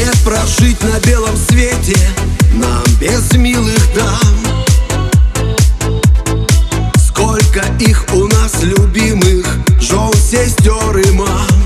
лет прожить на белом свете нам без милых дам. Сколько их у нас любимых, жен, сестер и мам.